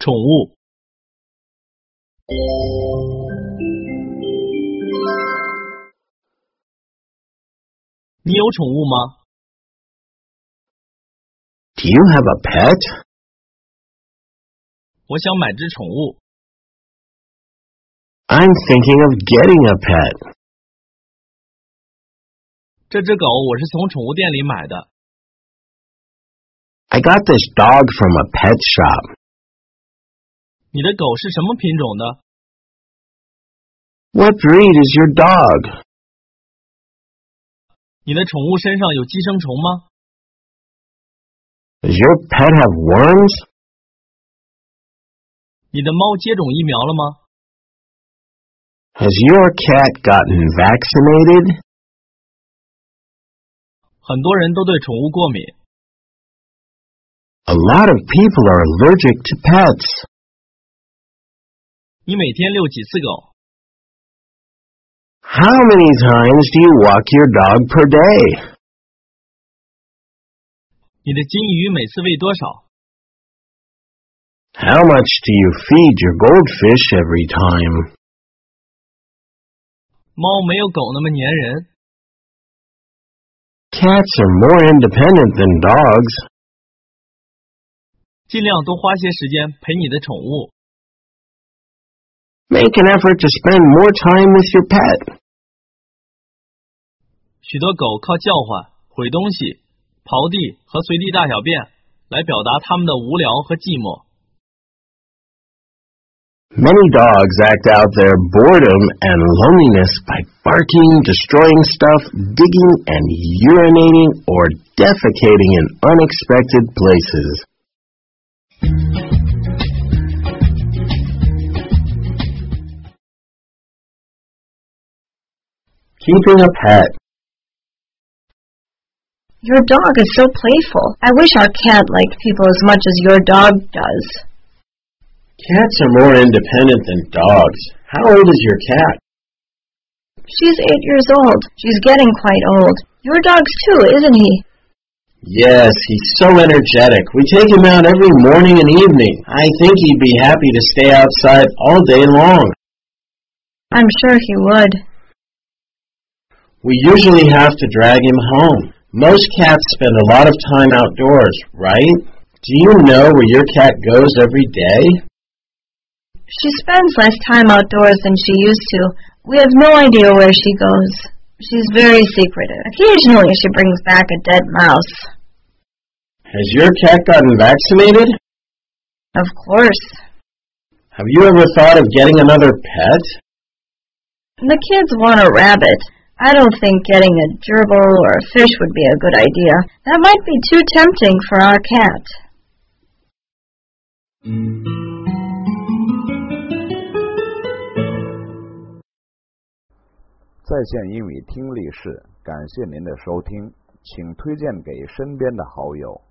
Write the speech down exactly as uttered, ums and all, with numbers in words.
宠物。你有宠物吗？ Do you have a pet? 我想买只宠物。 I'm thinking of getting a pet. 这只狗我是从宠物店里买的。 I got this dog from a pet shop. 你的狗是什么品种的？ What breed is your dog? 你的宠物身上有寄生虫吗？ Does your pet have worms? 你的猫接种疫苗了吗？ Has your cat gotten vaccinated? 很多人都对宠物过敏。 A lot of people are allergic to pets. 你每天遛几次狗？ How many times do you walk your dog per day? 你的金鱼每次喂多少？ How much do you feed your goldfish every time? 猫没有狗那么粘人。 Cats are more independent than dogs. 尽量多花些时间陪你的宠物。 Make an effort to spend more time with your pet. 许多狗靠叫唤、毁东西、刨地和随地大小便来表达它们的无聊和寂寞。 Many dogs act out their boredom and loneliness by barking, destroying stuff, digging and urinating, or defecating in unexpected places. Keeping a pet. Your dog is so playful. I wish our cat liked people as much as your dog does. Cats are more independent than dogs. How old is your cat? She's eight years old. She's getting quite old. Your dog's too, isn't he? Yes, he's so energetic. We take him out every morning and evening. I think he'd be happy to stay outside all day long. I'm sure he would. We usually have to drag him home. Most cats spend a lot of time outdoors, right? Do you know where your cat goes every day? She spends less time outdoors than she used to. We have no idea where she goes. She's very secretive. Occasionally she brings back a dead mouse. Has your cat gotten vaccinated? Of course. Have you ever thought of getting another pet? The kids want a rabbit. I don't think getting a gerbil or a fish would be a good idea. That might be too tempting for our cat. 在线英语听力室，感谢您的收听，请推荐给身边的好友。